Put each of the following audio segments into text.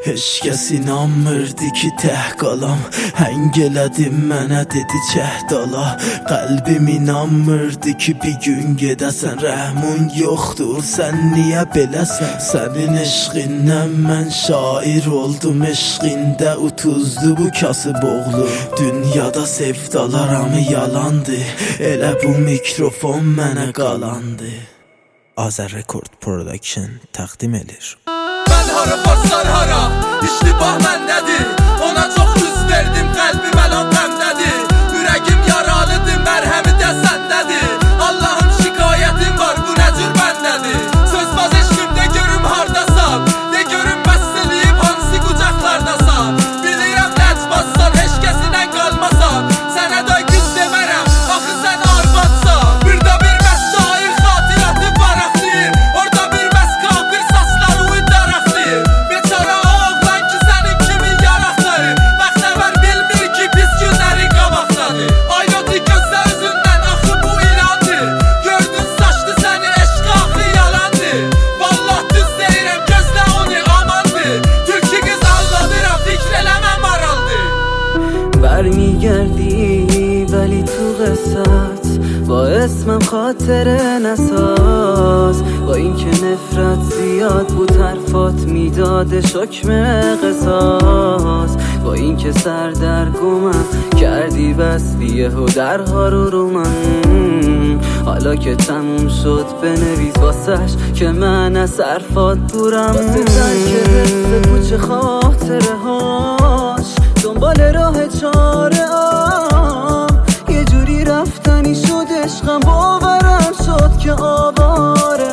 Heç kəs inanmırdı ki tək qalam. Həng elədim mənə dedi cəhd ala. Qəlbim inanmırdı ki bir gün gedəsən. Rəhmun yoxdur sən niyə beləsən? Sənin eşqindən mən şair oldum. Eşqində utuzdu bu kasıb oğlu. Dünyada sevdalar hamı yalandı. Elə bu mikrofon mənə qalandı. Azər Record Production təqdim edir. Mən hara basar hara, iştibah məndədir. Ona çox üz verdim, qəlbim əlan qəmdədir. Ürəgim yaralıdır, mərhəmi də səndədir. Allahım şikayətim var, bu nə cür bəndədir. Sözbaz eşqimdə görüm hardasan, de görüm bəstəliyib hansı qucaqlardasan. Bilirəm ləcbazsan, heç kəsinə qalmasan. Sənə də güz demərəm, axı sən arvadsan. Burada bir bəs şair xatiratı varaqlayır. Orada bir bəs kafir sasları uydaraqlayır. Beçara oğlan ki sənin kimi yaraqları. Bəxtəvər bilmir ki pis günləri qabaqdadır. Aynoti gözlə özündən axı bu ilandır. Gördün saçdı səni eşq axı yalandır. Vallah düz deyirəm gözlə onu amandır. Türkü qız aldadıram fikr eləmə maraldır. برمیگردی ولی تو قصت با اسمم خاطره نساز. با اینکه نفرت زیاد بود حرفات میداده شکم قصاص. با اینکه سر در گمم کردی بستی و درها رو من. حالا که تموم شد بنویس واسش که من از حرفات دورم. واسه ترک حس پوچ خاطره هاش دنبال راه چاره یه جوری رفتنی شد عشقم باورم شد که آواره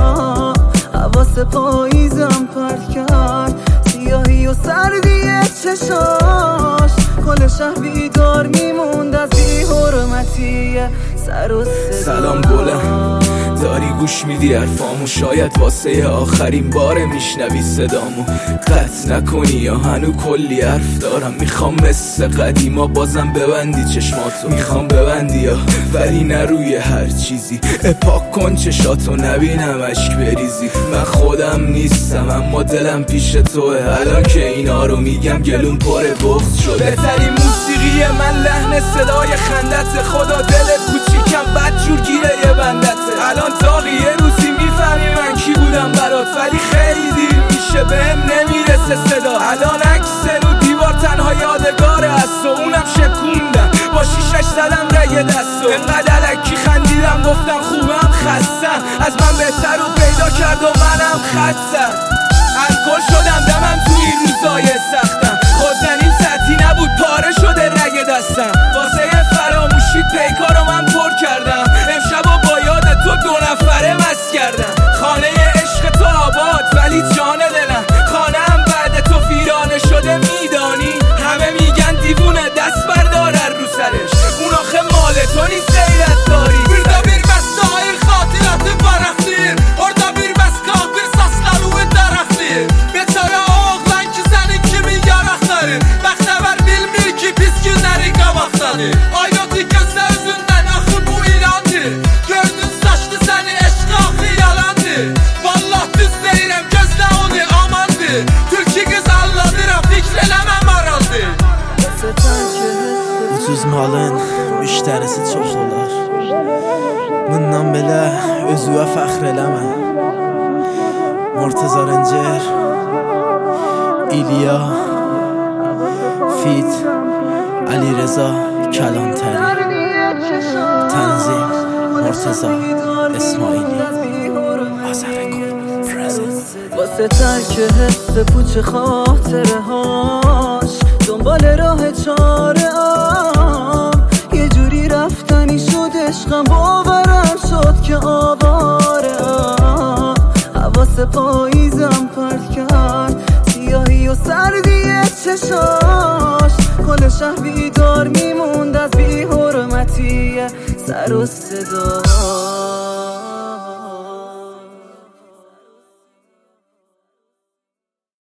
حواس پاییزم پرت کرد سیاهی و سردی چشاش. کل شهر بیدار میموند از بی حرمتی سر و صدا. سلام گلم داری گوش میدی حرفامو. شاید واسه آخرین باره میشنوی صدامو. قطع نکنی یا هنو کلی حرف دارم. میخوام مثل قدیما بازم ببندی چشماتو. میخوام ببندی یا ولی نه روی هر چیزی. پاک کن چشاتو نبینم اشک بریزی. من خودم نیستم اما دلم پیش توه. الان که اینا رو میگم گلوم پر بغض شده. بهترین موسیقی من لحن صدای خندت. خدا دلت کوچیکم بدجور گیره یه بندته. الان داغی یه روزی میفهمی من کی بودم برات. ولی خیلی دیر میشه بهم نمیرسه صدا. الان عکس رو دیوار تنها یادگاره است و اونم شکوندم با شیشش زدم رگ دستو. انقدر الکی خندیدم گفتم خوبم خستم. از من بهتر رو پیدا کرد و منم خستم. الکل شدم دمم توی این روزای سختم. خودزنیم سطحی نبود پاره شده رگ دستم. واسه فراموشی پیکارو من پر کردم. امشب و با یاد تو 2 نفره مست کردم. خانه عشق تو آباد ولی جان دلم. خانه هم بعد تو ویرانه شده میدانی. همه میگن دیوونه دست برداره رو سرش. اون آخه مال تو نیست غیرت داری. Burada bir bəs şair xatiratı varaqlayır. Orada bir bəs kafir sasları uydaraqlayır. Beçara oğlan ki sənin kimi yaraqları. Bəxtəvər bilmir ki pis günləri qabaqdadır. Aynoti gözlə özündən axı bu ilandır. Gördün saçdı səni eşq axı yalandır. Vallah düz deyirəm gözlə onu amandır. Türkü qız aldadıram fikr eləmə maraldır. Ucuz malın müştərisi çox olar. Bundan belə özüvə fəxr eləmə. Murteza Rəncər, İlya, Fit, Ali Reza Kəlantəri. Tənzim Murteza اسماعیلی. Azər Record Present. واسه ترک حس پوچ خاطره هاش دنبال راه چاره یه جوری رفتنی شد عشقم باورم شد که آواره حواس پاییزم پرت کرد سیاهی و سردی چشاش. کل شهر بیدار میموند از بی حرمتی سر و صدا.